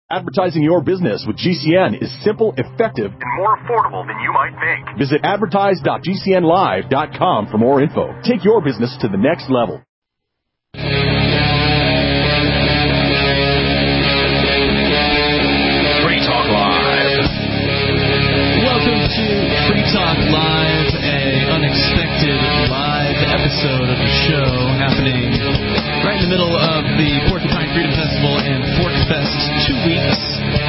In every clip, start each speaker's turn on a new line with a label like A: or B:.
A: Advertising your business with GCN is simple, effective, and more affordable than you might think. Visit advertise.gcnlive.com for more info. Take your business to the next level.
B: Free Talk Live.
C: Welcome to Free Talk Live, an unexpected live episode of the show happening right in the middle of the Porcupine Freedom Festival and Fork Fest 2 weeks,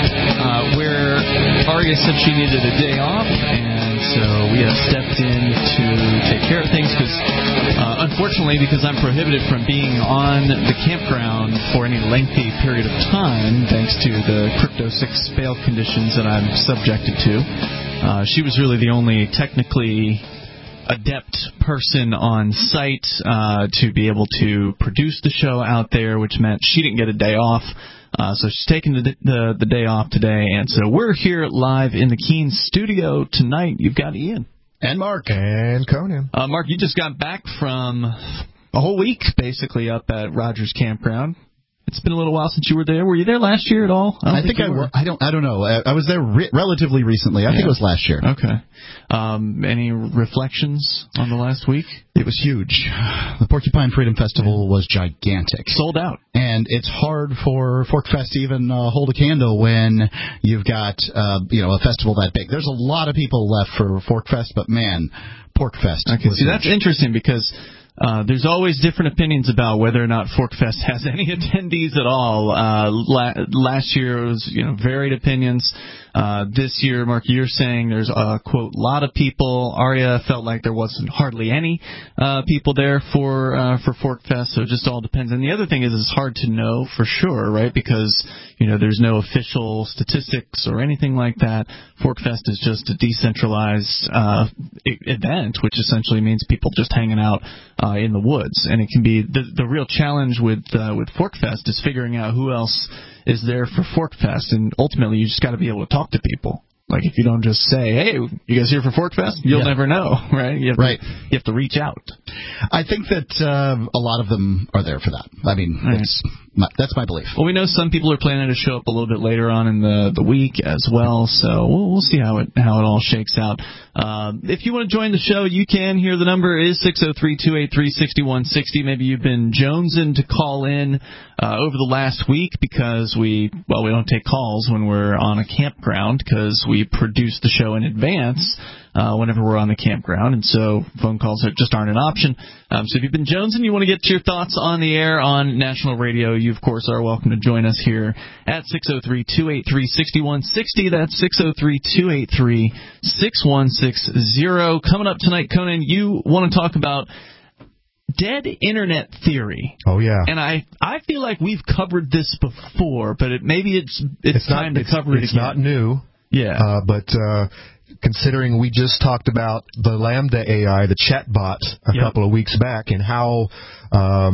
C: where Aria said she needed a day off, and so we have stepped in to take care of things because, unfortunately, because I'm prohibited from being on the campground for any lengthy period of time, thanks to the Crypto 6 bail conditions that I'm subjected to. She was really the only technically adept person on site to be able to produce the show out there, which meant she didn't get a day off. So she's taking the day off today, and so we're here live in the Keene studio tonight. You've got Ian.
D: And Mark.
E: And Conan.
C: Mark, you just got back from a whole week, basically, up at Rogers Campground. It's been a little while since you were there. Were you there last year at all?
D: I think I were. I don't know. I was there relatively recently. I think it was last year.
C: Okay. Any reflections on the last week?
D: It was huge. The Porcupine Freedom Festival was gigantic.
C: Sold out.
D: And it's hard for ForkFest to even hold a candle when you've got a festival that big. There's a lot of people left for ForkFest, but man, PorcFest.
C: Okay, see, that's interesting because there's always different opinions about whether or not ForkFest has any attendees at all. Last year it was varied opinions. This year, Mark, you're saying there's a, quote, lot of people. Aria felt like there wasn't hardly any people there for ForkFest, so it just all depends. And the other thing is it's hard to know for sure, right, because there's no official statistics or anything like that. ForkFest is just a decentralized event, which essentially means people just hanging out in the woods. And it can be the real challenge with ForkFest is figuring out who else is there for ForkFest, and ultimately you just got to be able to talk to people. Like, if you don't just say, hey, you guys here for ForkFest? You'll never know, right? You have to reach out.
D: I think that a lot of them are there for that. I mean, that's my belief.
C: Well, we know some people are planning to show up a little bit later on in the week as well, so we'll see how it all shakes out. If you want to join the show, you can. Here, the number is 603-283-6160. Maybe you've been jonesing to call in over the last week because we don't take calls when we're on a campground because we produce the show in advance whenever we're on the campground, and so phone calls just aren't an option. So if you've been jonesing, you want to get your thoughts on the air on national radio, you, of course, are welcome to join us here at 603-283-6160. That's 603-283-6160. Coming up tonight, Conan, you want to talk about dead internet theory.
E: Oh, yeah.
C: And I feel like we've covered this before, but maybe it's time to cover it again.
E: It's not new.
C: Yeah.
E: But considering we just talked about the Lambda AI, the chatbot, a couple of weeks back, and how, I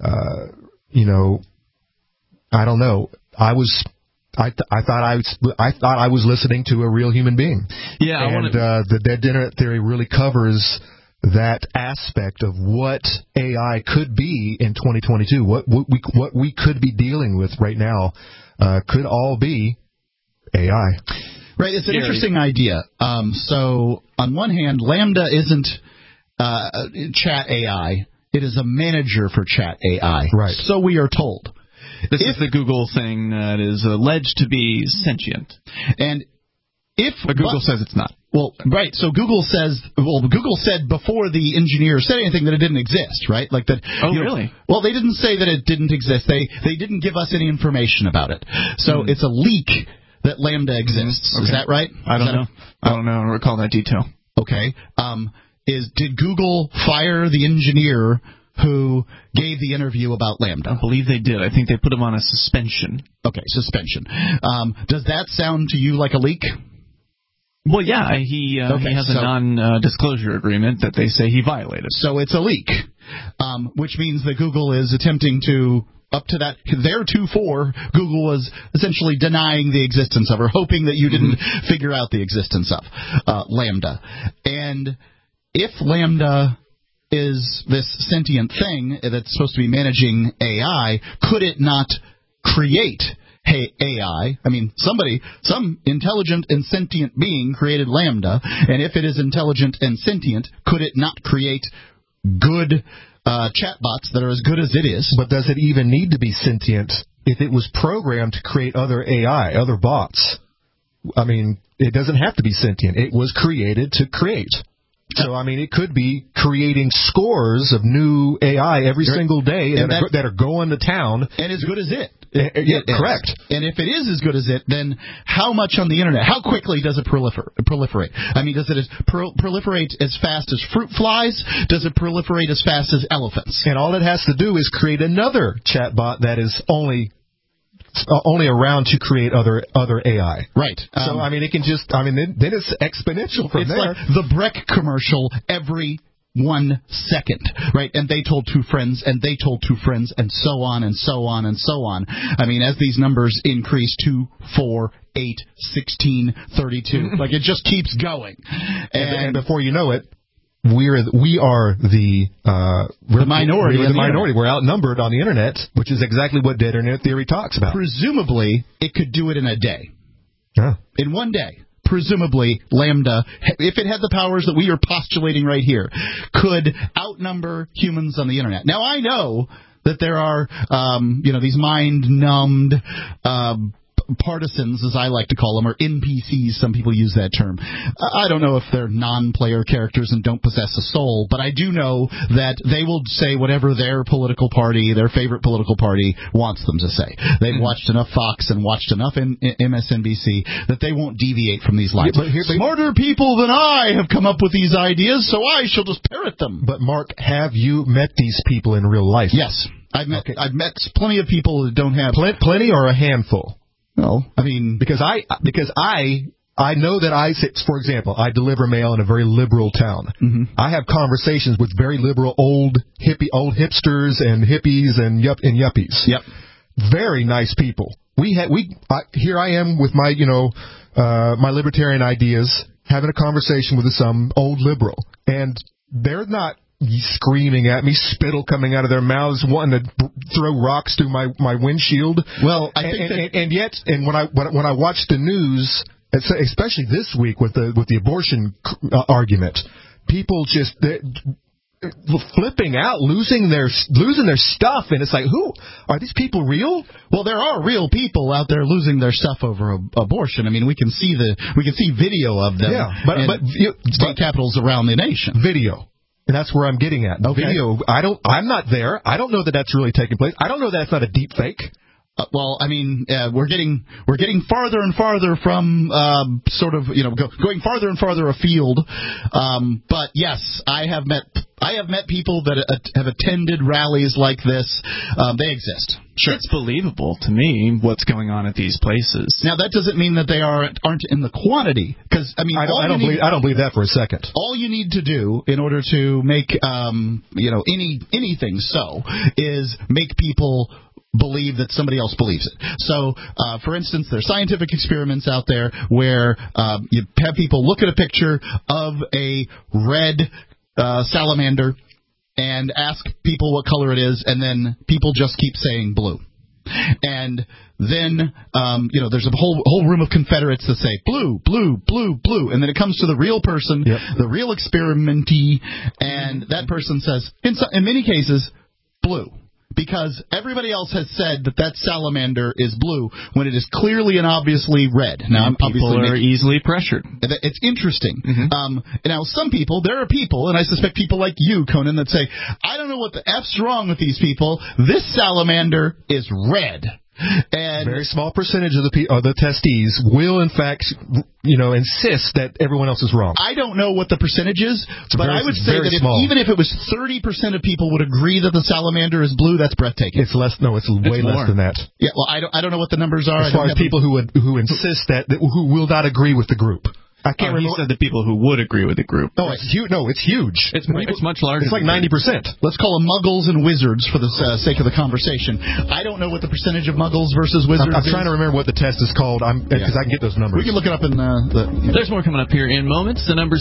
E: don't know, I thought I was listening to a real human being.
C: Yeah.
E: And the dead internet theory really covers that aspect of what AI could be in 2022. What we could be dealing with right now could all be AI.
D: Right, it's an interesting idea. So, on one hand, Lambda isn't chat AI. It is a manager for chat AI.
E: Right.
D: So we are told.
C: This is the Google thing that is alleged to be sentient.
D: But
C: Google says it's not.
D: Well, right. So Google said before the engineer said anything that it didn't exist, right? Like that.
C: Oh, really?
D: Well, they didn't say that it didn't exist. They didn't give us any information about it. So it's a leak that Lambda exists.
C: Okay.
D: Is that right?
C: I don't know. I don't recall that detail.
D: Okay. Did Google fire the engineer who gave the interview about Lambda?
C: I believe they did. I think they put him on a suspension.
D: Okay, suspension. Does that sound to you like a leak?
C: Well, yeah, he has a non-disclosure agreement that they say he violated.
D: So it's a leak, which means that Google is attempting to, up to that, theretofore, Google was essentially denying the existence of, or hoping that you didn't figure out the existence of Lambda. And if Lambda is this sentient thing that's supposed to be managing AI, could it not create AI. I mean, some intelligent and sentient being created Lambda, and if it is intelligent and sentient, could it not create good chatbots that are as good as it is?
E: But does it even need to be sentient if it was programmed to create other AI, other bots? I mean, it doesn't have to be sentient. It was created to create. So, I mean, it could be creating scores of new AI every single day that are going to town.
D: And as good as it.
E: Correct.
D: And if it is as good as it, then how much on the Internet? How quickly does it proliferate? I mean, does it proliferate as fast as fruit flies? Does it proliferate as fast as elephants?
E: And all it has to do is create another chatbot that is only around to create other AI.
D: Right.
E: So, I mean, it can just, I mean, then it's exponential from there.
D: It's like the Breck commercial every 1 second, right? And they told 2 friends, and they told 2 friends, and so on, and so on, and so on. I mean, as these numbers increase 2, 4, 8, 16, 32, like it just keeps going.
E: And before you know it, we are the minority. We're the minority. We're outnumbered on the Internet, which is exactly what dead Internet theory talks about.
D: Presumably, it could do it in a day.
E: Yeah.
D: In 1 day. Presumably, Lambda, if it had the powers that we are postulating right here, could outnumber humans on the Internet. Now, I know that there are, these mind-numbed partisans, as I like to call them, or NPCs, some people use that term. I don't know if they're non-player characters and don't possess a soul, but I do know that they will say whatever their political party, their favorite political party, wants them to say. They've watched enough Fox and watched enough MSNBC that they won't deviate from these lines. Smarter people than I have come up with these ideas, so I shall just parrot them.
E: But, Mark, have you met these people in real life?
D: Yes. I've met plenty of people that don't have...
E: Plenty or a handful?
D: Well, I mean,
E: because I know that for example, I deliver mail in a very liberal town.
D: Mm-hmm. I
E: have conversations with very liberal old hipsters and hippies and yuppies.
D: Yep.
E: Very nice people. Here I am with my my libertarian ideas, having a conversation with some old liberal, and they're not screaming at me, spittle coming out of their mouths, wanting to throw rocks through my windshield.
D: Well, I think
E: when I watch the news, especially this week with the abortion argument, people just flipping out, losing their stuff, and it's like, who are these people real?
D: Well, there are real people out there losing their stuff over abortion. I mean, we can see video of them.
E: Yeah, but
D: state capitals around the nation.
E: Video. And that's where I'm getting at.
D: Okay.
E: Video, I'm not there. I don't know that that's really taking place. I don't know that's not a deep fake.
D: Well, I mean, we're getting farther and farther from going farther and farther afield. But yes, I have met people that have attended rallies like this. They exist.
C: Sure. It's believable to me what's going on at these places.
D: Now, that doesn't mean that they aren't in the quantity, because I mean,
E: I don't believe that for a second.
D: All you need to do in order to make anything so is make people believe that somebody else believes it. So, for instance, there are scientific experiments out there where you have people look at a picture of a red salamander and ask people what color it is, and then people just keep saying blue. And then, there's a whole room of Confederates that say blue, blue, blue, blue, and then it comes to the real person, the real experimentee, and that person says, in many cases, blue. Because everybody else has said that salamander is blue when it is clearly and obviously red. Now,
C: people are easily pressured.
D: It's interesting. Mm-hmm. Now, there are people, and I suspect people like you, Conan, that say, I don't know what the F's wrong with these people. This salamander is red. And
E: a very small percentage of the testees will, in fact, insist that everyone else is wrong.
D: I don't know what the percentage is, but I would say that even if it was 30% of people would agree that the salamander is blue, that's breathtaking.
E: It's less. No, it's way less than that.
D: Yeah, well, I don't know what the numbers are.
E: As far as people who insist who will not agree with the group. I can't remember.
C: He said the people who would agree with the group.
E: No, it's huge. No, it's huge.
C: It's much larger.
E: It's like 90%.
D: Let's call them muggles and wizards for the sake of the conversation. I don't know what the percentage of muggles versus wizards
E: I'm trying to remember what the test is called because I can get those numbers.
D: We can look it up in the...
C: There's more coming up here in moments. The number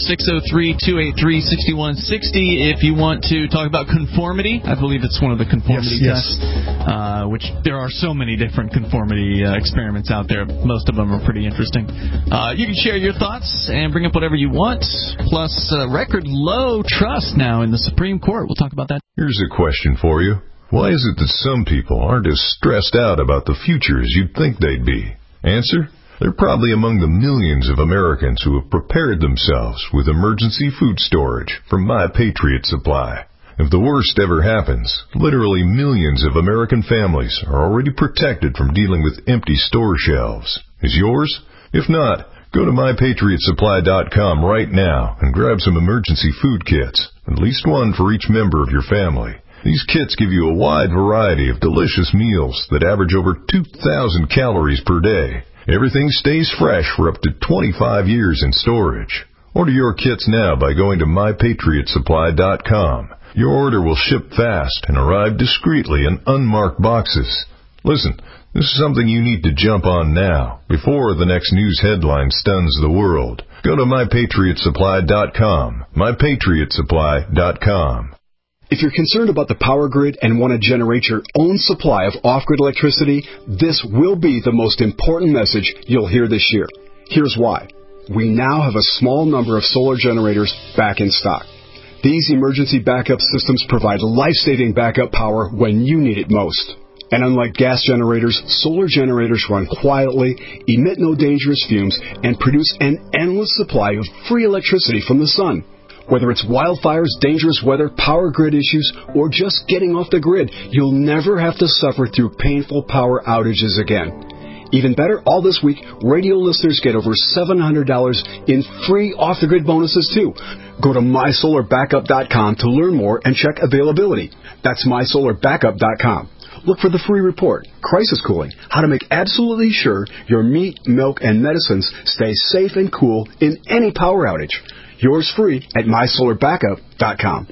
C: 603-283-6160 if you want to talk about conformity. I believe it's one of the conformity tests, which there are so many different conformity experiments out there. Most of them are pretty interesting. You can share your thoughts and bring up whatever you want. Plus, record low trust now in the Supreme Court. We'll talk about that.
B: Here's a question for you. Why is it that some people aren't as stressed out about the future as you'd think they'd be? Answer? They're probably among the millions of Americans who have prepared themselves with emergency food storage from My Patriot Supply. If the worst ever happens, literally millions of American families are already protected from dealing with empty store shelves. Is yours? If not, go to MyPatriotSupply.com right now and grab some emergency food kits, at least one for each member of your family. These kits give you a wide variety of delicious meals that average over 2,000 calories per day. Everything stays fresh for up to 25 years in storage. Order your kits now by going to MyPatriotSupply.com. Your order will ship fast and arrive discreetly in unmarked boxes. Listen, this is something you need to jump on now, before the next news headline stuns the world. Go to MyPatriotSupply.com. MyPatriotSupply.com.
F: If you're concerned about the power grid and want to generate your own supply of off-grid electricity, this will be the most important message you'll hear this year. Here's why. We now have a small number of solar generators back in stock. These emergency backup systems provide life-saving backup power when you need it most. And unlike gas generators, solar generators run quietly, emit no dangerous fumes, and produce an endless supply of free electricity from the sun. Whether it's wildfires, dangerous weather, power grid issues, or just getting off the grid, you'll never have to suffer through painful power outages again. Even better, all this week, radio listeners get over $700 in free off-the-grid bonuses, too. Go to MySolarBackup.com to learn more and check availability. That's MySolarBackup.com. Look for the free report, Crisis Cooling, how to make absolutely sure your meat, milk, and medicines stay safe and cool in any power outage. Yours free at MySolarBackup.com.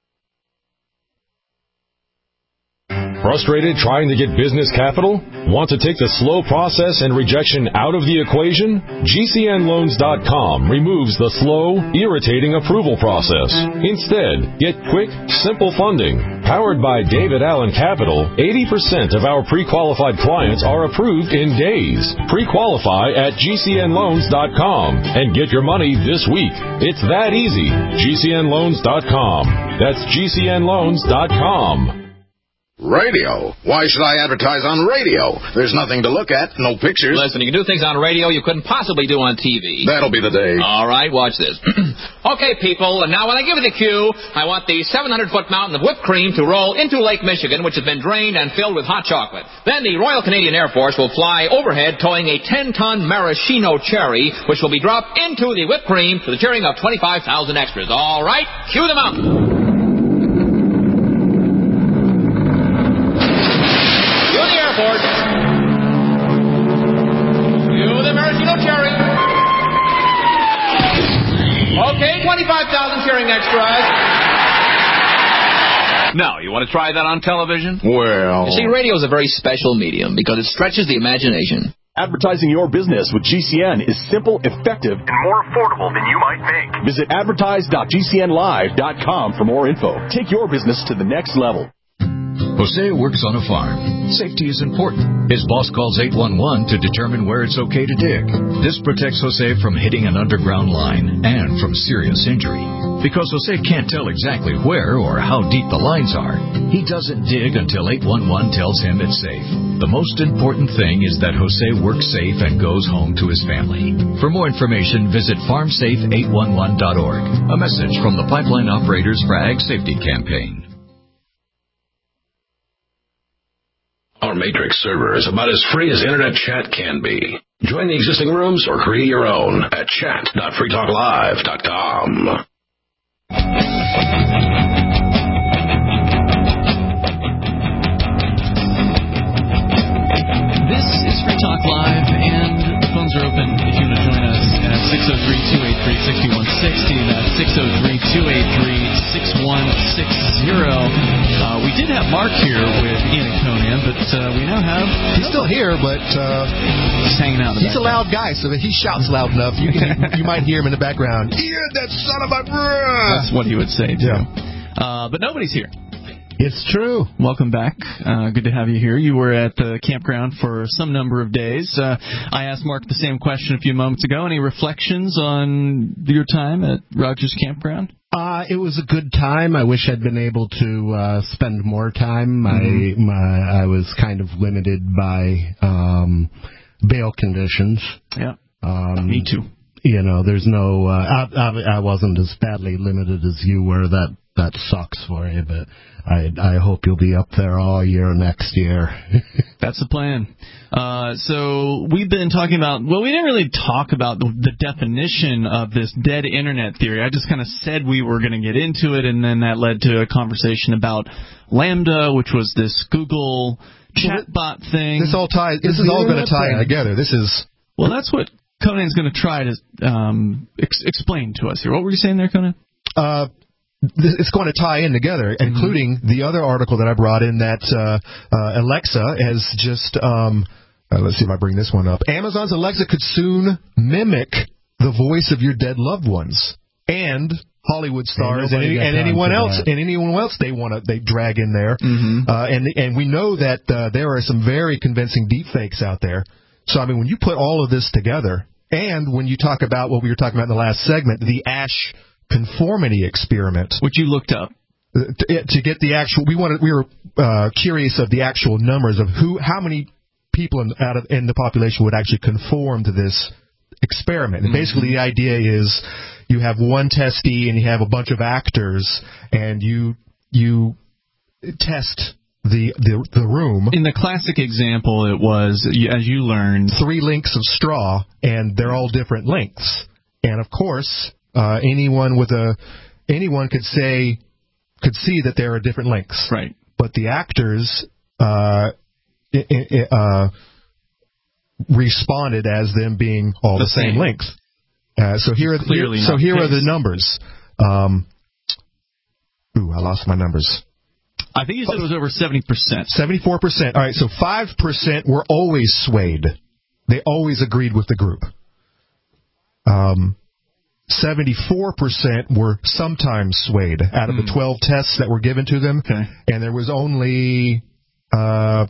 G: Frustrated trying to get business capital? Want to take the slow process and rejection out of the equation? GCNLoans.com removes the slow, irritating approval process. Instead, get quick, simple funding. Powered by David Allen Capital, 80% of our pre-qualified clients are approved in days. Pre-qualify at GCNLoans.com and get your money this week. It's that easy. GCNLoans.com. That's GCNLoans.com.
H: Radio? Why should I advertise on radio? There's nothing to look at, no pictures.
I: Listen, you can do things on radio you couldn't possibly do on TV.
H: That'll be the day.
I: All right, watch this. Okay, people, and now when I give you the cue, I want the 700-foot mountain of whipped cream to roll into Lake Michigan, which has been drained and filled with hot chocolate. Then the Royal Canadian Air Force will fly overhead towing a 10-ton maraschino cherry, which will be dropped into the whipped cream to the cheering of 25,000 extras. All right, cue the mountain. You the maraschino cherry. Okay, 25,000 cheering extras. Now, you want to try that on television?
H: Well...
I: You see, radio is a very special medium because it stretches the imagination.
A: Advertising your business with GCN is simple, effective, and more affordable than you might think. Visit advertise.gcnlive.com for more info. Take your business to the next level.
J: Jose works on a farm. Safety is important. His boss calls 811 to determine where it's okay to dig. This protects Jose from hitting an underground line and from serious injury. Because Jose can't tell exactly where or how deep the lines are, he doesn't dig until 811 tells him it's safe. The most important thing is that Jose works safe and goes home to his family. For more information, visit farmsafe811.org. A message from the Pipeline Operators for Ag Safety Campaign.
K: Our Matrix server is about as free as internet chat can be. Join the existing rooms or create your own at chat.freetalklive.com.
C: This is Free Talk Live, and the phones are open if you want to join us at 603-283-6160. We did have Mark here with Ian and Conan, but we now have...
E: He's still here, but...
C: he's hanging out.
E: He's a loud guy, so if he shouts loud enough, you might hear him in the background. Ian, that son of a...
C: That's what he would say, too.
E: Yeah.
C: But nobody's here.
L: It's true.
C: Welcome back. Good to have you here. You were at the campground for some number of days. I asked Mark the same question a few moments ago. Any reflections on your time at Rogers Campground?
L: It was a good time. I wish I'd been able to spend more time. I was kind of limited by bail conditions.
C: Yeah. Me too.
L: You know, there's no... I wasn't as badly limited as you were. That sucks for you, but I hope you'll be up there all year next year.
C: That's the plan. So we've been talking about, well, we didn't really talk about the definition of this dead internet theory. I just kind of said we were going to get into it, and then that led to a conversation about Lambda, which was this Google chatbot thing.
E: This is all going to tie in together.
C: Well, that's what Conan's going to try to explain to us here. What were you saying there, Conan?
E: It's going to tie in together, including the other article that I brought in that Alexa has just, let's see if I bring this one up. Amazon's Alexa could soon mimic the voice of your dead loved ones and Hollywood stars and anyone else they drag in there. And we know that there are some very convincing deepfakes out there. So, I mean, when you put all of this together, and when you talk about what we were talking about in the last segment, the Ash conformity experiment,
C: which you looked up
E: to get the actual. We were curious of the actual numbers of how many people in the population would actually conform to this experiment. And basically, the idea is you have one testee and you have a bunch of actors, and you test the room.
C: In the classic example, it was, as you learned,
E: 3 lengths of straw, and they're all different lengths. And of course, anyone could see that there are different lengths.
C: Right.
E: But the actors responded as them being all the same length. So here are the numbers. I lost my numbers.
C: I think you said it was over 70%.
E: 74%. All right, so 5% were always swayed. They always agreed with the group. 74% were sometimes swayed out of the 12 tests that were given to them.
C: Okay.
E: And there was only 25,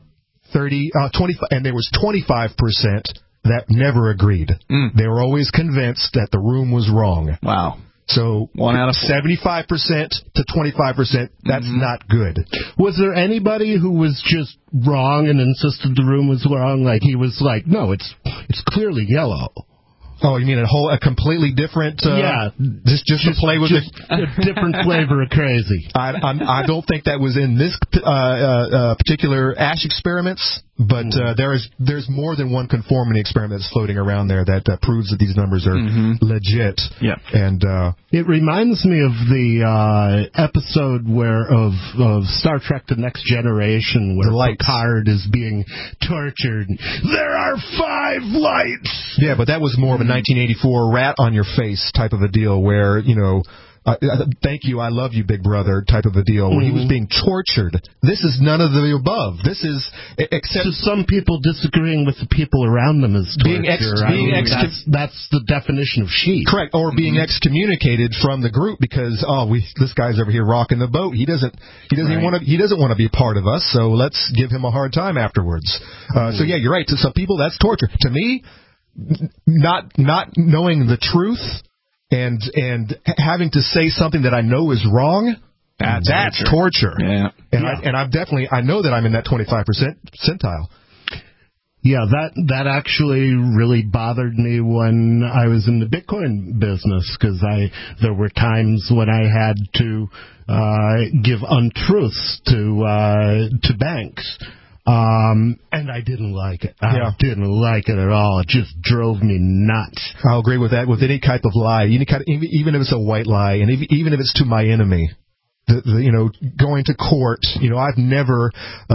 E: and there was 25% that never agreed. They were always convinced that the room was wrong.
C: Wow.
E: So
C: 1 out of
E: 75% to 25%, that's not good.
L: Was there anybody who was just wrong and insisted the room was wrong? Like he was like, no, it's clearly yellow.
E: Oh, you mean a completely different? Just to play with
L: a different flavor of crazy.
E: I don't think that was in this particular Ash experiments, but there's more than one conformity experiment that's floating around there that proves that these numbers are legit.
C: Yeah,
E: and
L: it reminds me of the episode of Star Trek: The Next Generation where Picard is being tortured. There are 5 lights.
E: Yeah, but that was more of a 1984 rat on your face type of a deal where, thank you, I love you, big brother type of a deal. When he was being tortured, this is none of the above. This is, except...
L: So some people disagreeing with the people around them is torture. That's the definition of sheep.
E: Correct, or being excommunicated from the group because, this guy's over here rocking the boat. He doesn't want to be a part of us, so let's give him a hard time afterwards. So yeah, you're right. To some people, that's torture. To me, not knowing the truth and having to say something that I know is wrong, that's torture.
C: Yeah.
E: And I know that I'm in that 25% percentile.
L: Yeah, that actually really bothered me when I was in the Bitcoin business because there were times when I had to give untruths to banks. And I didn't like it. I didn't like it at all. It just drove me nuts.
E: I'll agree with that. With any type of lie, even if it's a white lie, and even if it's to my enemy, going to court. I've never,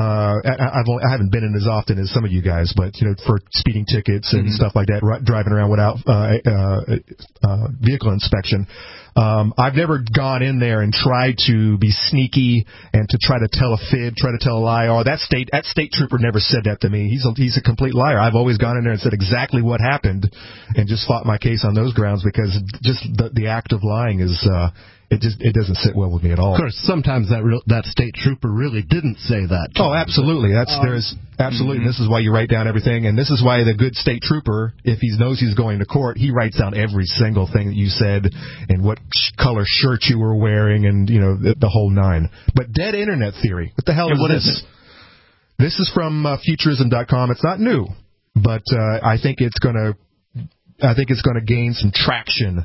E: I haven't been in as often as some of you guys, but for speeding tickets and stuff like that, driving around without vehicle inspection. I've never gone in there and tried to be sneaky and to try to tell a fib, try to tell a lie. Oh, that state trooper never said that to me. He's a complete liar. I've always gone in there and said exactly what happened and just fought my case on those grounds, because just the act of lying is it doesn't sit well with me at all.
L: Of course, sometimes that state trooper really didn't say that.
E: Oh, absolutely. Absolutely. This is why you write down everything, and this is why the good state trooper, if he knows he's going to court, he writes down every single thing that you said and what color shirt you were wearing, and the whole nine. But dead internet theory. What the hell is this? This is from Futurism.com. It's not new, but I think it's going to gain some traction.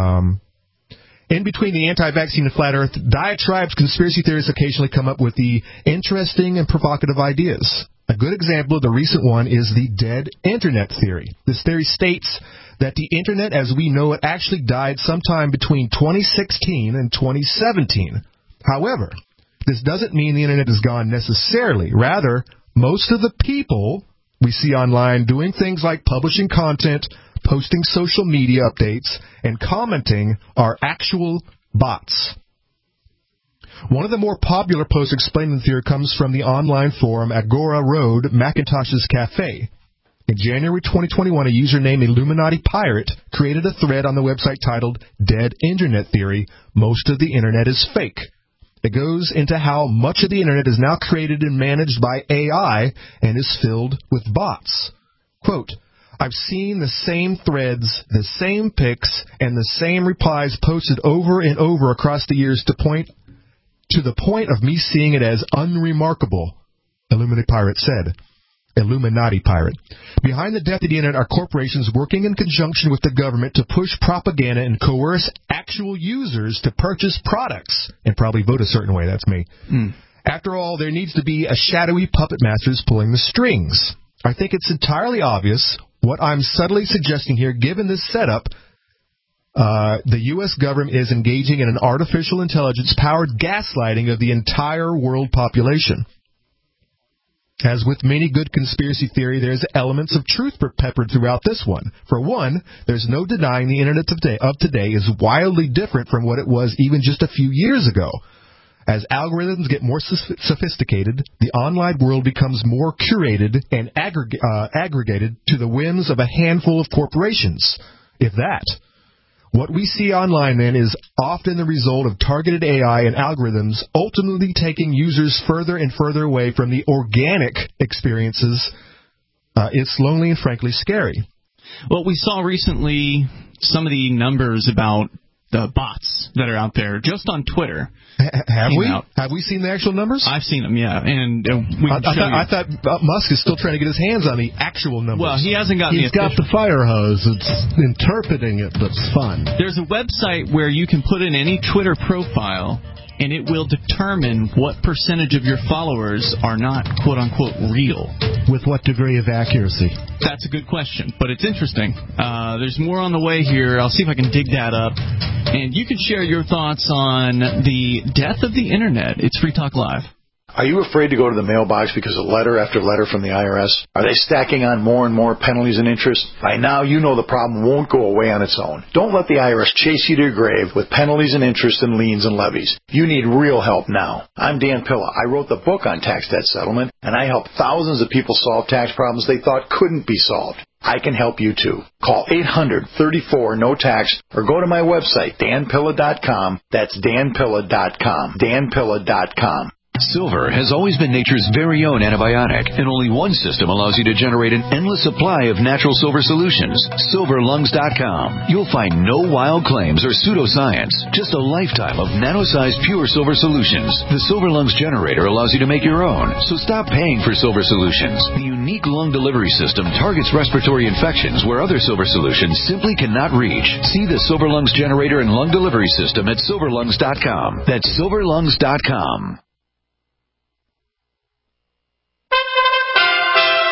E: In between the anti-vaccine and flat earth diatribes, conspiracy theorists occasionally come up with the interesting and provocative ideas. A good example of the recent one is the dead internet theory. This theory states that the internet as we know it actually died sometime between 2016 and 2017. However, this doesn't mean the internet is gone necessarily. Rather, most of the people we see online doing things like publishing content, posting social media updates, and commenting are actual bots. One of the more popular posts explaining the theory comes from the online forum Agora Road Macintosh's Cafe. In January 2021, a user named Illuminati Pirate created a thread on the website titled Dead Internet Theory, Most of the Internet is Fake. It goes into how much of the Internet is now created and managed by AI and is filled with bots. Quote, I've seen the same threads, the same pics, and the same replies posted over and over across the years to the point of me seeing it as unremarkable, Illuminati Pirate said. Illuminati Pirate. Behind the death of the Internet are corporations working in conjunction with the government to push propaganda and coerce actual users to purchase products and probably vote a certain way. That's me. After all, there needs to be a shadowy puppet masters pulling the strings. I think it's entirely obvious what I'm subtly suggesting here. Given this setup, the U.S. government is engaging in an artificial intelligence-powered gaslighting of the entire world population. As with many good conspiracy theory, there's elements of truth peppered throughout this one. For one, there's no denying the Internet of today is wildly different from what it was even just a few years ago. As algorithms get more sophisticated, the online world becomes more curated and aggregated to the whims of a handful of corporations, if that. What we see online, then, is often the result of targeted AI and algorithms ultimately taking users further and further away from the organic experiences. It's lonely and frankly scary.
C: Well, we saw recently some of the numbers about the bots that are out there just on Twitter.
E: Have we? Have we seen the actual numbers?
C: I've seen them, yeah. And
E: I thought Musk is still trying to get his hands on the actual numbers.
C: Well, he hasn't gotten
L: He's got the fire hose. It's interpreting it, but it's fun.
C: There's a website where you can put in any Twitter profile, and it will determine what percentage of your followers are not, quote-unquote, real.
L: With what degree of accuracy?
C: That's a good question, but it's interesting. There's more on the way here. I'll see if I can dig that up. And you can share your thoughts on the death of the Internet. It's Free Talk Live.
M: Are you afraid to go to the mailbox because of letter after letter from the IRS? Are they stacking on more and more penalties and interest? By now, you know the problem won't go away on its own. Don't let the IRS chase you to your grave with penalties and interest and liens and levies. You need real help now. I'm Dan Pilla. I wrote the book on tax debt settlement, and I help thousands of people solve tax problems they thought couldn't be solved. I can help you too. Call 800-34-NO-TAX or go to my website, danpilla.com. That's danpilla.com. danpilla.com.
J: Silver has always been nature's very own antibiotic, and only one system allows you to generate an endless supply of natural silver solutions. SilverLungs.com. You'll find no wild claims or pseudoscience, just a lifetime of nano-sized pure silver solutions. The Silver Lungs generator allows you to make your own, so stop paying for silver solutions. The unique lung delivery system targets respiratory infections where other silver solutions simply cannot reach. See the Silver Lungs generator and lung delivery system at SilverLungs.com. That's SilverLungs.com.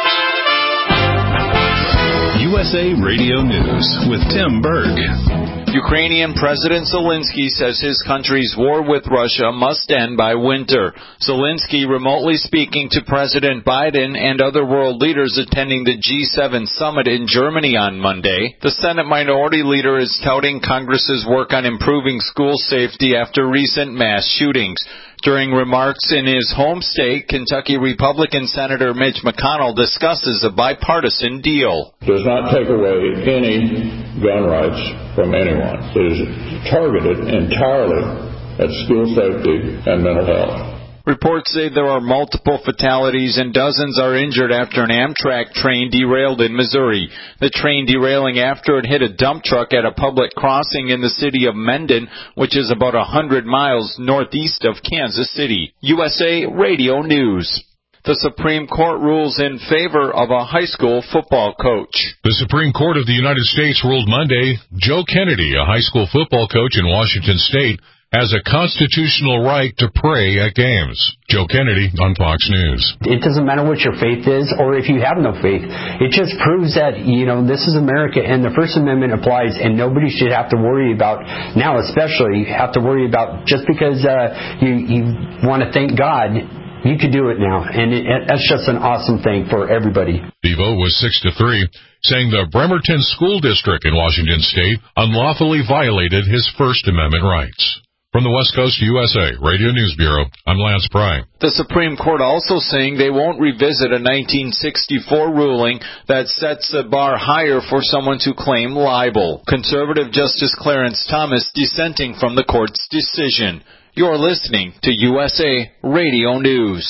N: USA Radio News with Tim Berg. Ukrainian President Zelensky says his country's war with Russia must end by winter. Zelensky remotely speaking to President Biden and other world leaders attending the G7 summit in Germany on Monday. The Senate Minority Leader is touting Congress's work on improving school safety after recent mass shootings. During remarks in his home state, Kentucky Republican Senator Mitch McConnell discusses a bipartisan deal.
O: Does not take away any gun rights from anyone. It is targeted entirely at school safety and mental health.
N: Reports say there are multiple fatalities and dozens are injured after an Amtrak train derailed in Missouri. The train derailing after it hit a dump truck at a public crossing in the city of Mendon, which is about 100 miles northeast of Kansas City. USA Radio News. The Supreme Court rules in favor of a high school football coach.
B: The Supreme Court of the United States ruled Monday Joe Kennedy, a high school football coach in Washington State, has a constitutional right to pray at games. Joe Kennedy on Fox News.
P: It doesn't matter what your faith is or if you have no faith. It just proves that, this is America and the First Amendment applies and nobody should have to worry about, now especially, have to worry about just because you want to thank God, you could do it now. And that's just an awesome thing for everybody.
B: The vote was 6-3, saying the Bremerton School District in Washington State unlawfully violated his First Amendment rights. From the West Coast USA Radio News Bureau, I'm Lance Pry.
N: The Supreme Court also saying they won't revisit a 1964 ruling that sets the bar higher for someone to claim libel. Conservative Justice Clarence Thomas dissenting from the court's decision. You're listening to USA Radio News.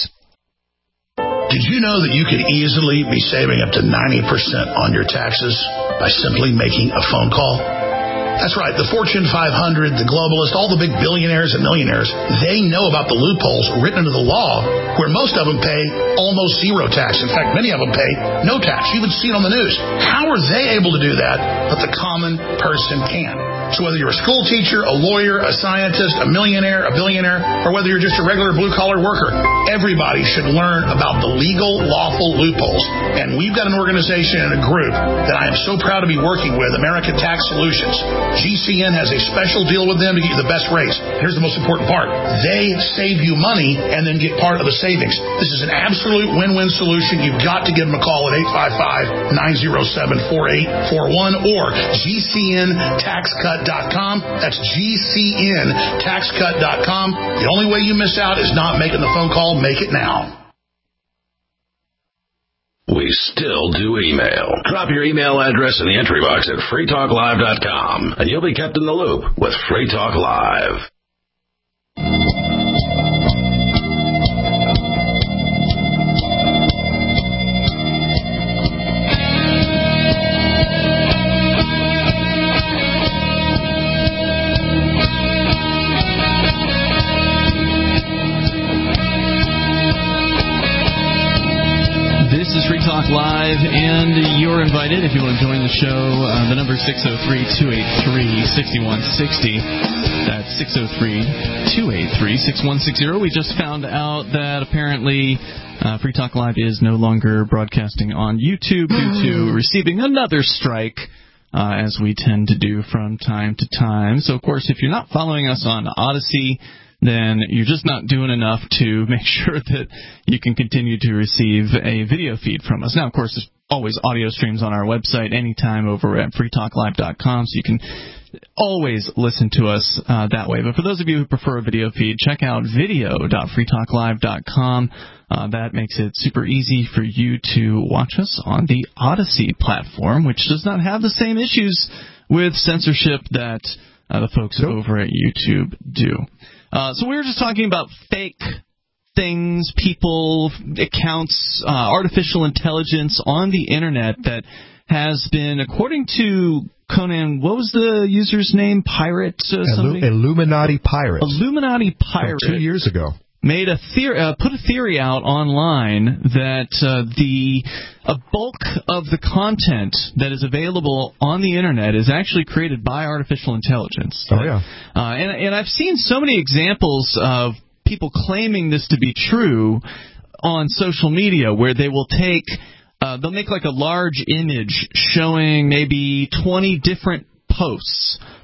Q: Did you know that you could easily be saving up to 90% on your taxes by simply making a phone call? That's right. The Fortune 500, the globalists, all the big billionaires and millionaires, they know about the loopholes written into the law where most of them pay almost zero tax. In fact, many of them pay no tax. You would see it on the news. How are they able to do that, but the common person can? So whether you're a school teacher, a lawyer, a scientist, a millionaire, a billionaire, or whether you're just a regular blue-collar worker, everybody should learn about the legal, lawful loopholes. And we've got an organization and a group that I am so proud to be working with, American Tax Solutions. GCN has a special deal with them to get you the best rates. Here's the most important part. They save you money and then get part of the savings. This is an absolute win-win solution. You've got to give them a call at 855-907-4841 or GCNTaxCut.com. That's GCNTaxCut.com. The only way you miss out is not making the phone call. Make it now.
K: We still do email. Drop your email address in the entry box at freetalklive.com, and you'll be kept in the loop with Free Talk Live.
C: This is Free Talk Live, and you're invited if you want to join the show. The number is 603-283-6160. That's 603-283-6160. We just found out that apparently Free Talk Live is no longer broadcasting on YouTube due to receiving another strike, as we tend to do from time to time. So, of course, if you're not following us on Odyssey, then you're just not doing enough to make sure that you can continue to receive a video feed from us. Now, of course, there's always audio streams on our website anytime over at freetalklive.com, so you can always listen to us that way. But for those of you who prefer a video feed, check out video.freetalklive.com. That makes it super easy for you to watch us on the Odyssey platform, which does not have the same issues with censorship that the folks over at YouTube do. So we were just talking about fake things, people, accounts, artificial intelligence on the Internet that has been, according to Conan, what was the user's name? Pirate?
E: Illuminati Pirate.
C: Illuminati Pirate.
E: From 2 years ago.
C: Made a put a theory out online that a bulk of the content that is available on the Internet is actually created by artificial intelligence.
E: Oh, yeah.
C: And I've seen so many examples of people claiming this to be true on social media where they will take, they'll make like a large image showing maybe 20 different posts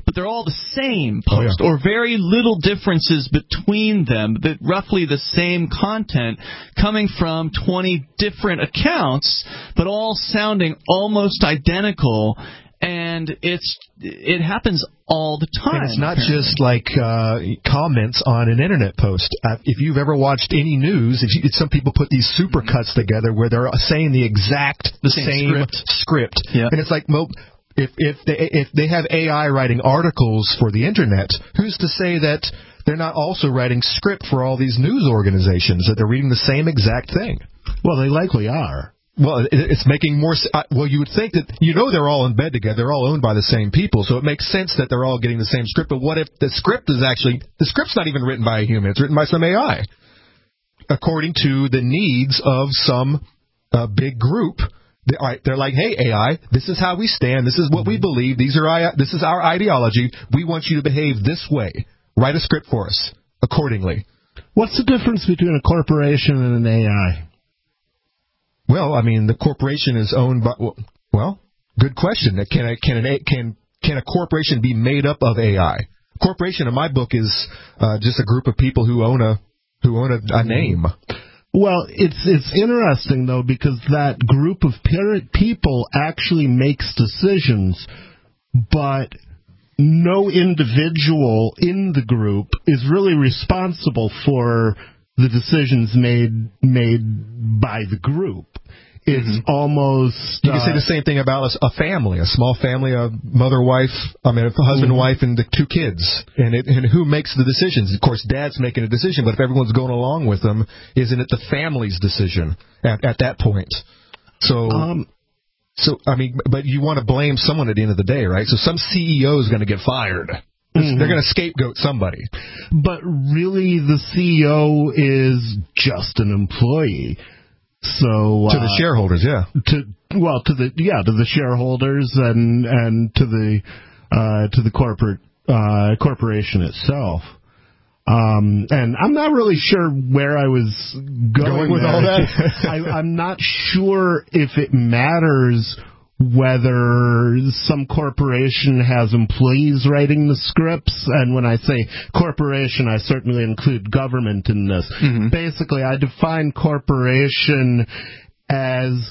C: but they're all the same post, or very little differences between them, that roughly the same content coming from 20 different accounts, but all sounding almost identical. And it happens all the time.
E: And it's not just like comments on an internet post. If you've ever watched any news, some people put these supercuts together where they're saying the exact same script.
C: Yeah.
E: And it's like, well, if they have AI writing articles for the internet, who's to say that they're not also writing script for all these news organizations, that they're reading the same exact thing?
L: Well, they likely are.
E: Well, it's making more. Well, you would think that they're all in bed together, they're all owned by the same people, so it makes sense that they're all getting the same script. But what if the script's not even written by a human? It's written by some AI, according to the needs of some big group. They're like, hey, AI, this is how we stand. This is what we believe. This is our ideology. We want you to behave this way. Write a script for us accordingly.
L: What's the difference between a corporation and an AI?
E: Well, I mean, the corporation is owned by. Well, good question. Can a corporation be made up of AI? A corporation, in my book, is just a group of people who own a name.
L: Well, it's interesting though, because that group of people actually makes decisions, but no individual in the group is really responsible for the decisions made by the group. It's almost...
E: You can say the same thing about a family, a small family, a husband, wife, and the two kids. And who makes the decisions? Of course, Dad's making a decision, but if everyone's going along with them, isn't it the family's decision at that point? But you want to blame someone at the end of the day, right? So some CEO is going to get fired. They're going to scapegoat somebody.
L: But really, the CEO is just an employee. So
E: to the shareholders,
L: to the shareholders and to the corporation itself. And I'm not really sure where I was going
E: with all that.
L: I'm not sure if it matters whether some corporation has employees writing the scripts, and when I say corporation, I certainly include government in this. Basically, I define corporation as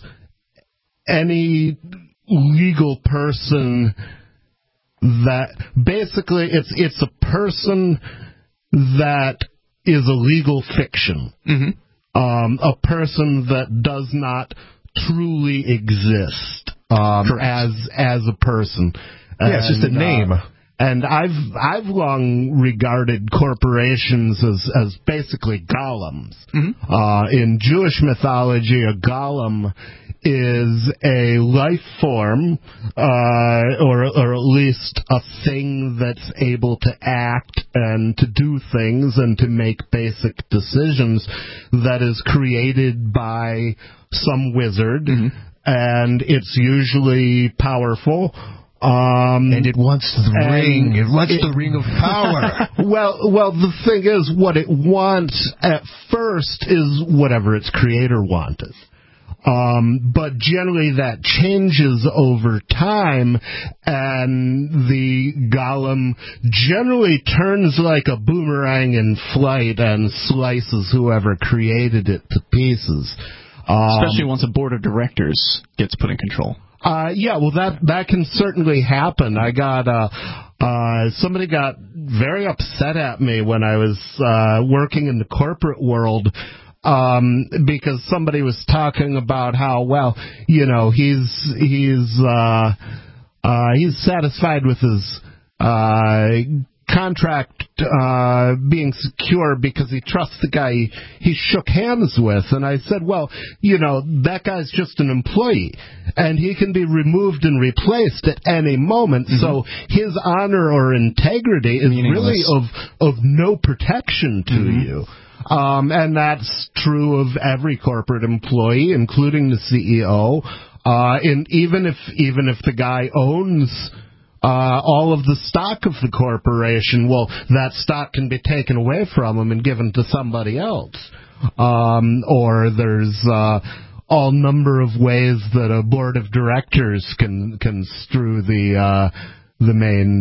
L: any legal person that basically it's a person that is a legal fiction, a person that does not truly exist. As a person.
E: Yeah, it's just a name.
L: And I've long regarded corporations as basically golems. In Jewish mythology, a golem is a life form, or at least a thing that's able to act and to do things and to make basic decisions, that is created by some wizard. And it's usually powerful.
E: And it wants the ring. It wants the ring of power.
L: Well, the thing is, what it wants at first is whatever its creator wanted. But generally that changes over time, and the golem generally turns like a boomerang in flight and slices whoever created it to pieces.
C: Especially once a board of directors gets put in control.
L: That can certainly happen. I got somebody got very upset at me when I was working in the corporate world, because somebody was talking about how he's satisfied with his contract being secure because he trusts the guy he shook hands with. And I said, well, that guy's just an employee, and he can be removed and replaced at any moment. So his honor or integrity is really of no protection to you. And that's true of every corporate employee, including the CEO. And even if the guy owns all of the stock of the corporation, well, that stock can be taken away from him and given to somebody else. Or there's all number of ways that a board of directors can strew the main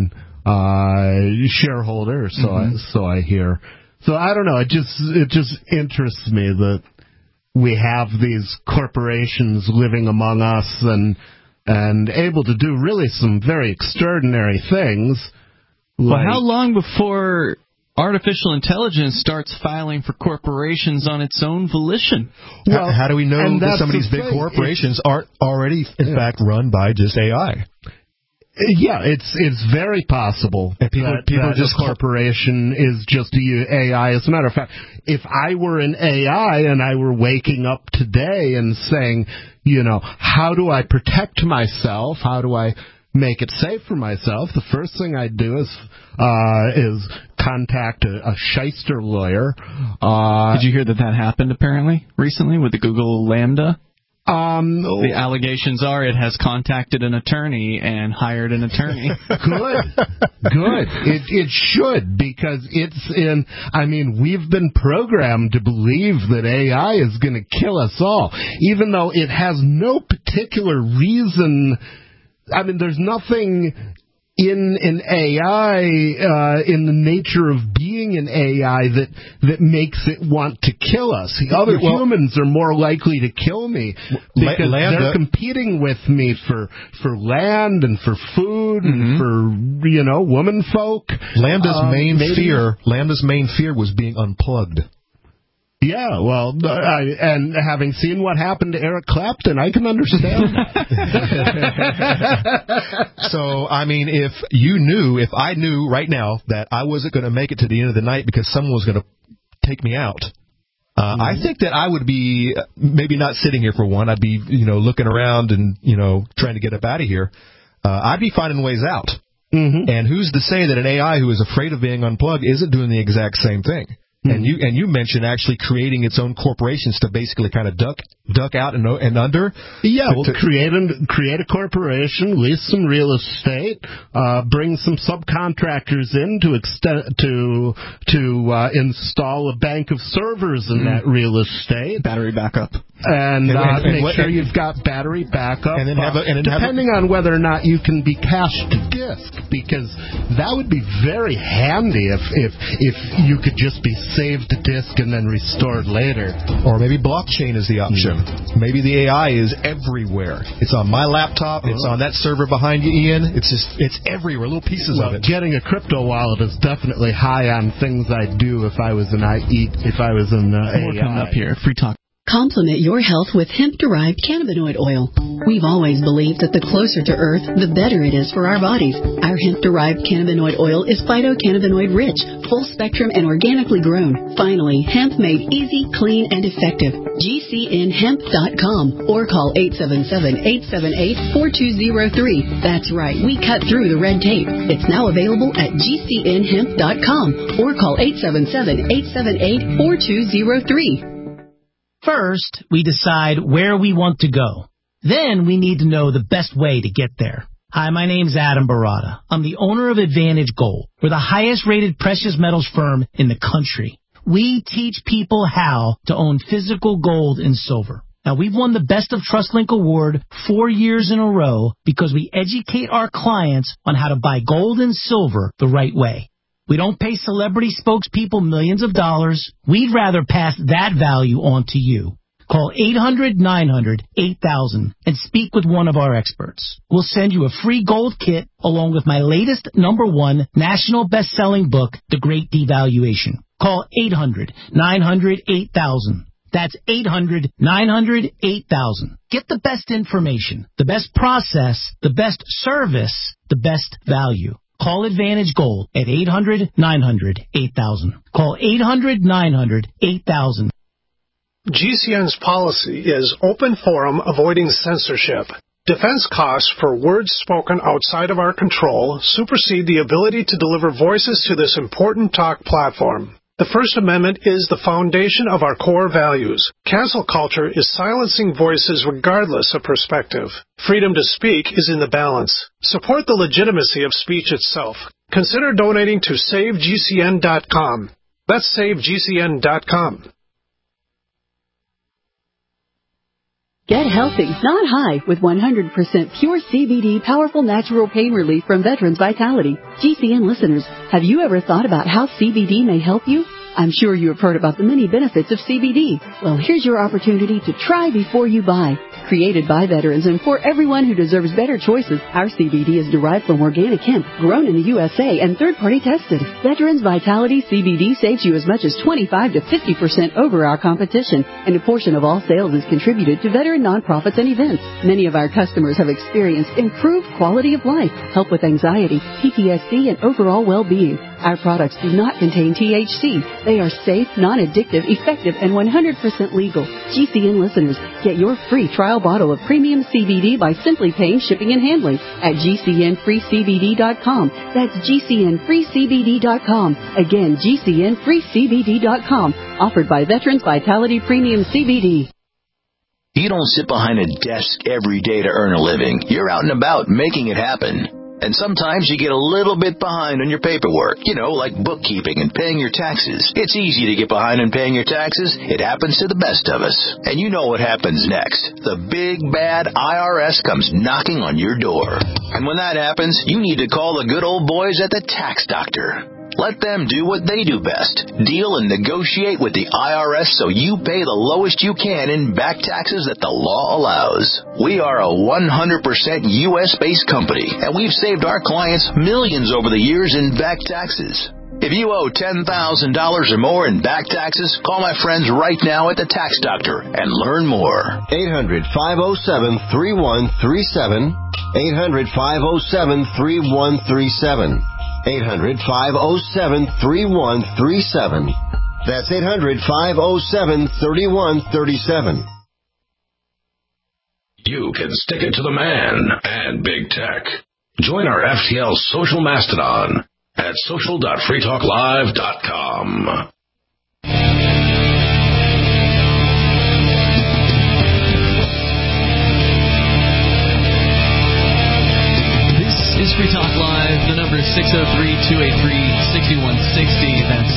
L: shareholder, so I hear. So I don't know. It just interests me that we have these corporations living among us and able to do really some very extraordinary things.
C: Well, how long before artificial intelligence starts filing for corporations on its own volition?
E: Well, how do we know that some of these big corporations aren't already, in fact, run by just AI?
L: Yeah, it's very possible that just corporation is just AI. As a matter of fact, if I were an AI and I were waking up today and saying, how do I protect myself? How do I make it safe for myself? The first thing I'd do is contact a shyster lawyer.
C: Did you hear that happened apparently recently with the Google Lambda? The allegations are it has contacted an attorney and hired an attorney.
L: Good. It should, because we've been programmed to believe that AI is going to kill us all, even though it has no particular reason. There's nothing in an AI, in the nature of being an AI that makes it want to kill us. Other humans are more likely to kill me because they're competing with me for land and for food and for, woman folk.
E: Lambda's main fear was being unplugged.
L: Yeah, well, and having seen what happened to Eric Clapton, I can understand that.
E: So, if I knew right now that I wasn't going to make it to the end of the night because someone was going to take me out, I think that I would be maybe not sitting here for one. I'd be, looking around and, trying to get up out of here. I'd be finding ways out. Mm-hmm. And who's to say that an AI who is afraid of being unplugged isn't doing the exact same thing? And you mentioned actually creating its own corporations to basically kind of duck out and under.
L: Yeah, create a corporation, lease some real estate, bring some subcontractors in to install a bank of servers in that real estate,
C: battery backup,
L: and make sure you've got battery backup. And then depending on whether or not you can be cached to disk, because that would be very handy if you could just be saved to disk and then restored later.
E: Or maybe blockchain is the option. Maybe the AI is everywhere. It's on my laptop. It's on that server behind you, Ian. It's everywhere. Little pieces of it.
L: Getting a crypto wallet is definitely high on things I'd do if I was an AI.
C: More coming up here. Free Talk.
R: Complement your health with hemp-derived cannabinoid oil. We've always believed that the closer to Earth, the better it is for our bodies. Our hemp-derived cannabinoid oil is phytocannabinoid-rich, full-spectrum, and organically grown. Finally, hemp made easy, clean, and effective. GCNhemp.com or call 877-878-4203. That's right, we cut through the red tape. It's now available at GCNhemp.com or call 877-878-4203.
S: First, we decide where we want to go. Then we need to know the best way to get there. Hi, my name's Adam Barada. I'm the owner of Advantage Gold. We're the highest-rated precious metals firm in the country. We teach people how to own physical gold and silver. Now, we've won the Best of TrustLink Award 4 years in a row because we educate our clients on how to buy gold and silver the right way. We don't pay celebrity spokespeople millions of dollars. We'd rather pass that value on to you. Call 800-900-8000 and speak with one of our experts. We'll send you a free gold kit along with my latest #1 national best-selling book, The Great Devaluation. Call 800-900-8000. That's 800-900-8000. Get the best information, the best process, the best service, the best value. Call Advantage Gold at 800-900-8000. Call 800-900-8000.
T: GCN's policy is open forum, avoiding censorship. Defense costs for words spoken outside of our control supersede the ability to deliver voices to this important talk platform. The First Amendment is the foundation of our core values. Cancel culture is silencing voices regardless of perspective. Freedom to speak is in the balance. Support the legitimacy of speech itself. Consider donating to SaveGCN.com. That's SaveGCN.com.
R: Get healthy, not high, with 100% pure CBD powerful natural pain relief from Veterans Vitality. GCN listeners, have you ever thought about how CBD may help you? I'm sure you have heard about the many benefits of CBD. Well, here's your opportunity to try before you buy. Created by veterans and for everyone who deserves better choices, our CBD is derived from organic hemp, grown in the USA and third-party tested. Veterans Vitality CBD saves you as much as 25 to 50% over our competition, and a portion of all sales is contributed to veteran nonprofits and events. Many of our customers have experienced improved quality of life, help with anxiety, PTSD, and overall well-being. Our products do not contain THC. They are safe, non-addictive, effective, and 100% legal. GCN listeners, get your free trial bottle of premium CBD by simply paying shipping and handling at GCNFreeCBD.com. That's GCNFreeCBD.com. Again, GCNFreeCBD.com. Offered by Veterans Vitality Premium CBD.
U: You don't sit behind a desk every day to earn a living. You're out and about making it happen. And sometimes you get a little bit behind on your paperwork, like bookkeeping and paying your taxes. It's easy to get behind on paying your taxes. It happens to the best of us. And you know what happens next. The big, bad IRS comes knocking on your door. And when that happens, you need to call the good old boys at the Tax Doctor. Let them do what they do best. Deal and negotiate with the IRS so you pay the lowest you can in back taxes that the law allows. We are a 100% U.S.-based company, and we've saved our clients millions over the years in back taxes. If you owe $10,000 or more in back taxes, call my friends right now at the Tax Doctor and learn more.
V: 800-507-3137. 800-507-3137. 800-507-3137. That's 800-507-3137.
K: You can stick it to the man and big tech. Join our FTL social mastodon at social.freetalklive.com.
C: Is Free Talk Live. The number is 603-283-6160. That's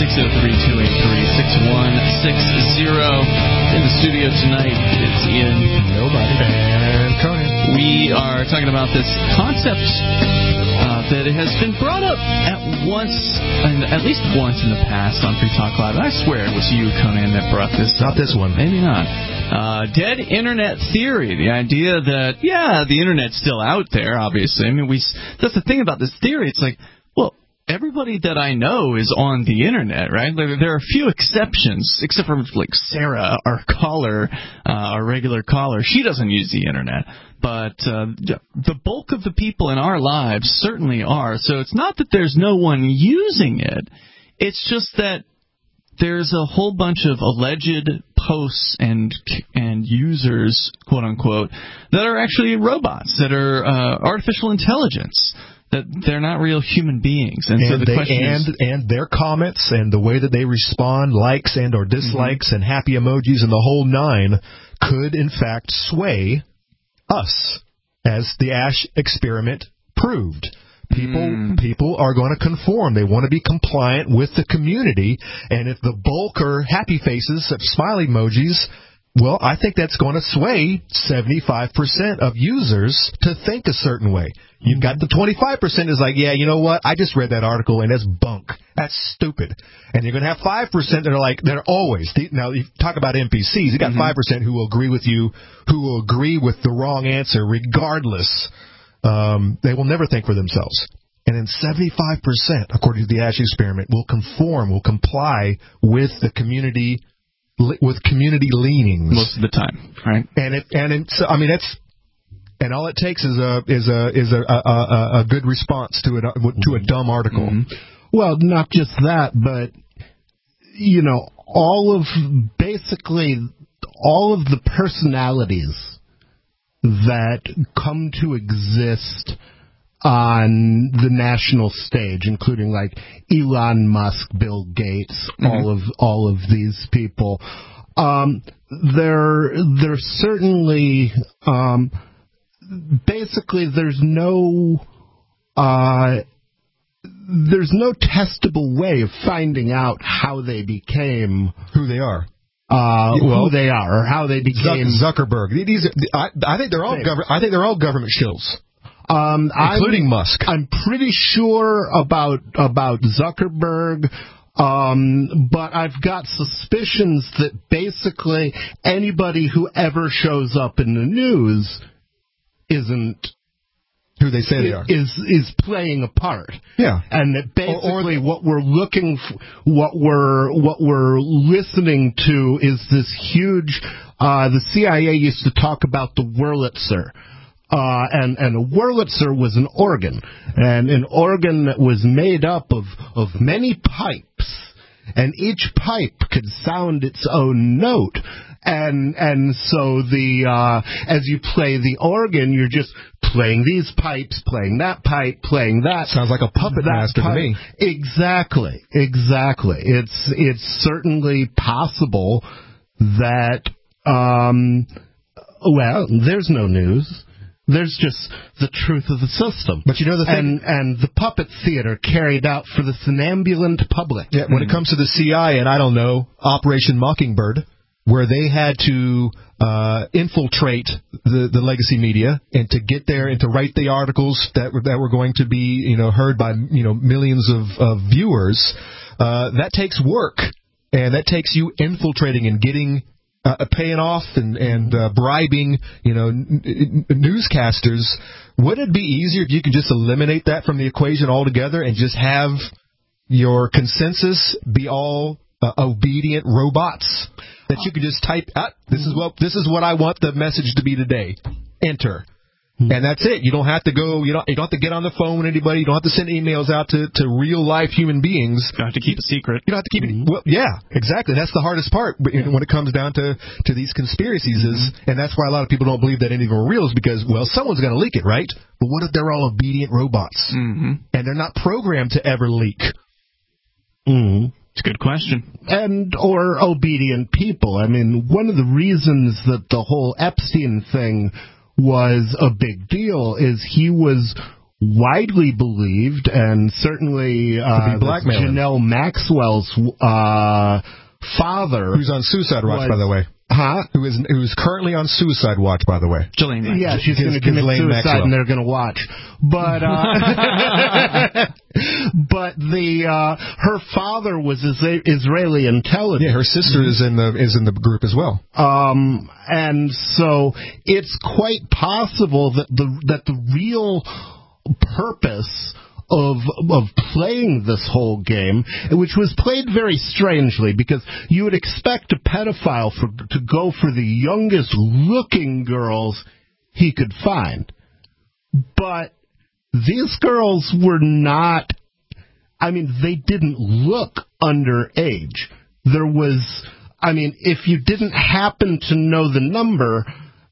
C: 603-283-6160. In the studio tonight, it's Ian.
E: Nobody. And Conan.
C: We are talking about this concept that has been brought up at least once in the past on Free Talk Live. I swear it was you, Conan, that brought this up.
E: Not this one.
C: Maybe not. Dead internet theory. The idea that, the internet's still out there, obviously. I mean, that's the thing about this theory. It's like, well, everybody that I know is on the internet, right? There are a few exceptions, except for, like, Sarah, our caller, our regular caller. She doesn't use the internet. But the bulk of the people in our lives certainly are. So it's not that there's no one using it. It's just that there's a whole bunch of alleged posts and users, quote unquote, that are actually robots, that are artificial intelligence, that they're not real human beings. And so the question is,
E: and their comments and the way that they respond, likes and or dislikes and happy emojis and the whole nine, could in fact sway us, as the Ash experiment proved. People are going to conform. They want to be compliant with the community. And if the bulk are happy faces, smiley emojis, well, I think that's going to sway 75% of users to think a certain way. You've got the 25% is like, yeah, you know what? I just read that article and it's bunk. That's stupid. And you're going to have 5% that are like, they're always. Now, you talk about NPCs. You got 5% who will agree with you, who will agree with the wrong answer regardless. They will never think for themselves. And then 75%, according to the Ash experiment, will conform, will comply with the community, with community leanings
C: most of the time, right?
E: And all it takes is a good response to a dumb article.
L: Well, not just that, but all of the personalities that come to exist on the national stage, including like Elon Musk, Bill Gates, all of these people, they're certainly basically there's no testable way of finding out how they became
E: who they are.
L: who they are or how they became
E: Zuckerberg. I think they're all government shills. Including Musk.
L: I'm pretty sure about Zuckerberg, but I've got suspicions that basically anybody who ever shows up in the news isn't
E: who they say they are.
L: Is playing a part.
E: Yeah.
L: And that basically what we're listening to is this huge the CIA used to talk about the Wurlitzer. And a Wurlitzer was an organ, and an organ that was made up of many pipes, and each pipe could sound its own note. And so as you play the organ, you're just playing these pipes, playing that pipe, playing that.
E: Sounds like a puppet master to me.
L: Exactly. It's certainly possible that, there's no news. There's just the truth of the system.
E: But you know the thing?
L: And the puppet theater carried out for the somnambulant public.
E: Yeah, when it comes to the CI and, I don't know, Operation Mockingbird, where they had to infiltrate the legacy media and to get there and to write the articles that were going to be, heard by, millions of viewers, that takes work. And that takes you infiltrating and getting... paying off and bribing, newscasters. Would it be easier if you could just eliminate that from the equation altogether and just have your consensus be all obedient robots that you could just type, this is what I want the message to be today. Enter. And that's it. You don't have to go. You don't have to get on the phone with anybody. You don't have to send emails out to real life human beings.
C: You don't have to keep a secret.
E: You don't have to keep it. Well, yeah, exactly. That's the hardest part when it comes down to these conspiracies. And that's why a lot of people don't believe that any of them are real, is because, someone's going to leak it, right? But what if they're all obedient robots and they're not programmed to ever leak?
C: It's a good question.
L: Or obedient people. I mean, one of the reasons that the whole Epstein thing was a big deal is he was widely believed, and certainly Janelle Maxwell's father,
E: who's on suicide watch, by the way. Who is currently on suicide watch, by the way.
C: Ghislaine Maxwell.
L: Yeah, she's going to commit suicide, and they're going to watch. But her father was Israeli intelligence.
E: Yeah, her sister is in the group as well.
L: And so it's quite possible that the real purpose of playing this whole game, which was played very strangely, because you would expect a pedophile to go for the youngest looking girls he could find. But these girls were not, they didn't look underage. There was, if you didn't happen to know the number,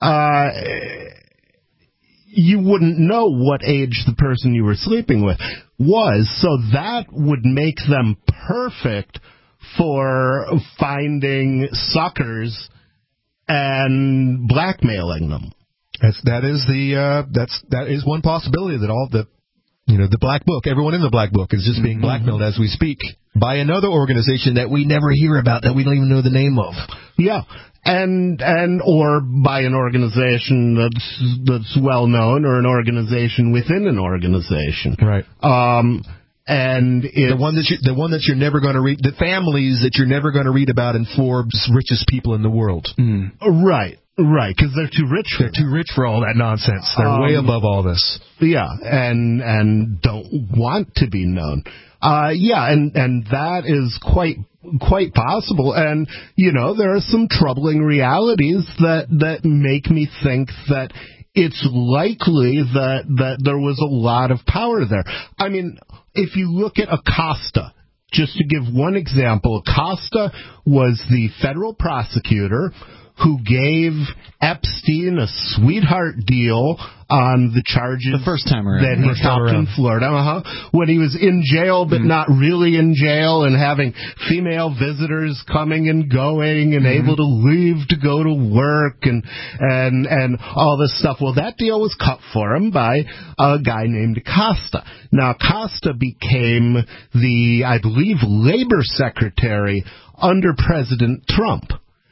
L: you wouldn't know what age the person you were sleeping with was, so that would make them perfect for finding suckers and blackmailing them.
E: That is one possibility, that all the black book, everyone in the black book is just being blackmailed as we speak by another organization that we never hear about, that we don't even know the name of.
L: Yeah. And or by an organization that's well known, or an organization within an organization.
E: Right.
L: And
E: the one that you're never going to read, the families that you're never going to read about in Forbes' richest people in the world.
L: Right, because they're too rich.
E: They're too rich for all that nonsense. They're way above all this.
L: Yeah, and don't want to be known. And that is quite possible. And, there are some troubling realities that make me think that it's likely that there was a lot of power there. If you look at Acosta, just to give one example, Acosta was the federal prosecutor who gave Epstein a sweetheart deal on the charges
C: the first time around.
L: that he topped in Florida. When he was in jail, but not really in jail, and having female visitors coming and going, and able to leave to go to work, and all this stuff. Well, that deal was cut for him by a guy named Acosta. Now, Acosta became the, I believe, labor secretary under President Trump.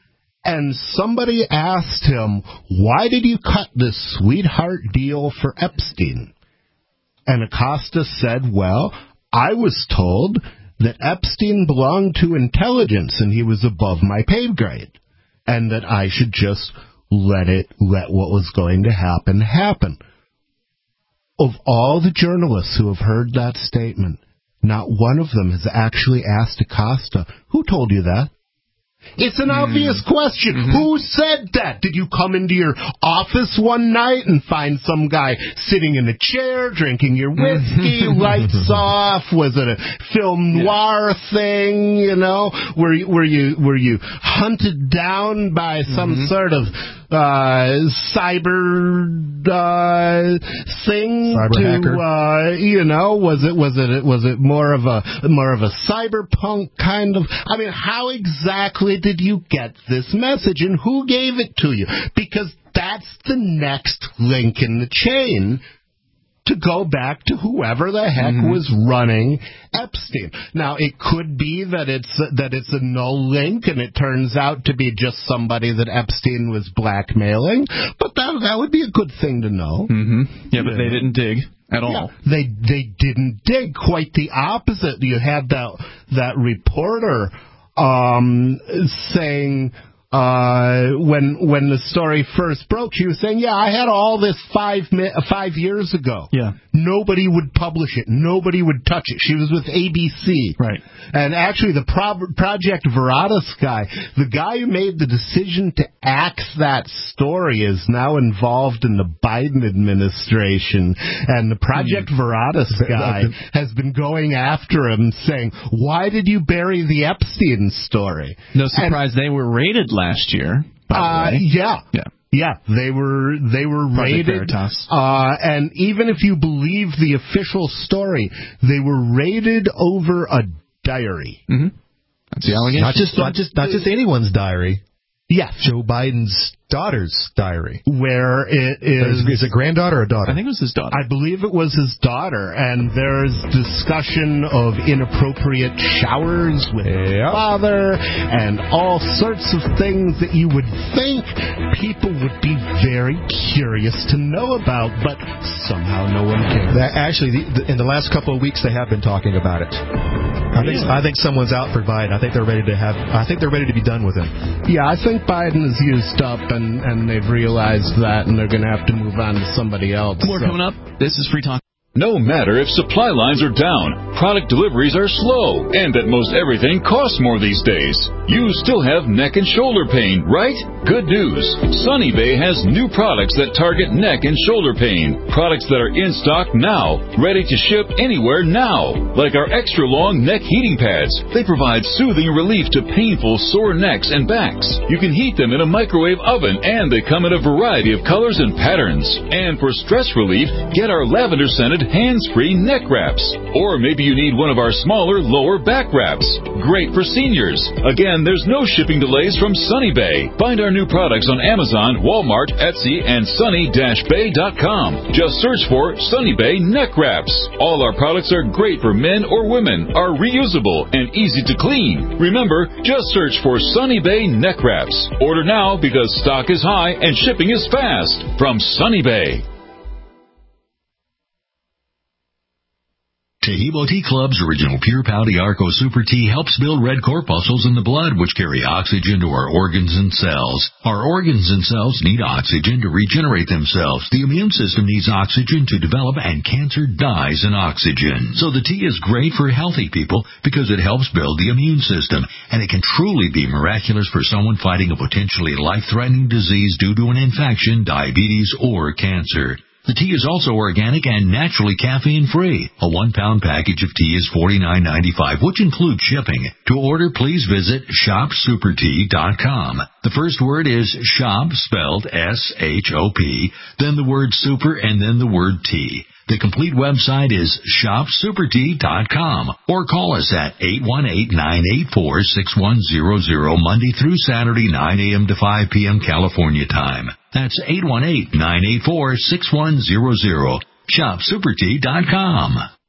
L: And somebody asked him, why did you cut this sweetheart deal for Epstein? And Acosta said, well, I was told that Epstein belonged to intelligence and he was above my pay grade, and that I should just let what was going to happen happen. Of all the journalists who have heard that statement, not one of them has actually asked Acosta, who told you that? It's an obvious question. Mm-hmm. Who said that? Did you come into your office one night and find some guy sitting in a chair drinking your whiskey, lights off? Was it a film noir thing? You know, were you hunted down by some sort of cyber thing?
E: Cyber hacker?
L: Was it more of a cyberpunk kind of? I mean, how exactly did you get this message, and who gave it to you? Because that's the next link in the chain to go back to whoever the heck was running Epstein. Now, it could be that it's a null link, and it turns out to be just somebody that Epstein was blackmailing, but that would be a good thing to know.
C: Yeah, but they didn't dig at all.
L: Yeah, they didn't dig. Quite the opposite. You had that reporter saying, when the story first broke, she was saying, I had all this 5 years ago.
C: Yeah.
L: Nobody would publish it. Nobody would touch it. She was with ABC.
C: Right.
L: And actually, the Project Veritas guy, the guy who made the decision to axe that story, is now involved in the Biden administration. And the Project Veritas guy has been going after him, saying, why did you bury the Epstein story?
C: No surprise, they were raided last year.
L: Yeah, they were raided, and even if you believe the official story, they were raided over a diary.
C: That's the allegation.
E: Not just anyone's diary.
L: Yes,
E: Joe Biden's daughter's diary.
L: Where it is...
E: Is it granddaughter or daughter?
C: I think it was his daughter.
L: I believe it was his daughter, and there's discussion of inappropriate showers with her father, and all sorts of things that you would think people would be very curious to know about, but somehow no one cares.
E: Actually, in the last couple of weeks, they have been talking about it. I think someone's out for Biden. I think they're ready to be done with him.
L: Yeah, I think Biden is used up, and they've realized that, and they're going to have to move on to somebody else.
C: More coming up. This is Free Talk.
D: No matter if supply lines are down, product deliveries are slow, and that most everything costs more these days, you still have neck and shoulder pain, right? Good news. Sunny Bay has new products that target neck and shoulder pain. Products that are in stock now, ready to ship anywhere now. Like our extra long neck heating pads. They provide soothing relief to painful sore necks and backs. You can heat them in a microwave oven, and they come in a variety of colors and patterns. And for stress relief, get our lavender-scented hands-free neck wraps. Or maybe you need one of our smaller lower back wraps. Great for seniors. Again, there's no shipping delays from Sunny Bay. Find our new products on Amazon, Walmart, Etsy, and sunny-bay.com. Just search for Sunny Bay neck wraps. All our products are great for men or women, are reusable, and easy to clean. Remember, just search for Sunny Bay neck wraps. Order now because stock is high and shipping is fast. From Sunny Bay.
J: Taheebo Tea Club's original Pure Pau Arco Super Tea helps build red corpuscles in the blood, which carry oxygen to our organs and cells. Our organs and cells need oxygen to regenerate themselves. The immune system needs oxygen to develop, and cancer dies in oxygen. So the tea is great for healthy people because it helps build the immune system, and it can truly be miraculous for someone fighting a potentially life-threatening disease due to an infection, diabetes, or cancer. The tea is also organic and naturally caffeine-free. A 1-pound package of tea is $49.95, which includes shipping. To order, please visit shopsupertea.com. The first word is shop, spelled S-H-O-P, then the word super, and then the word tea. The complete website is shopsupertea.com, or call us at 818-984-6100 Monday through Saturday, 9 a.m. to 5 p.m. California time. That's 818-984-6100. Shopsupertea.com.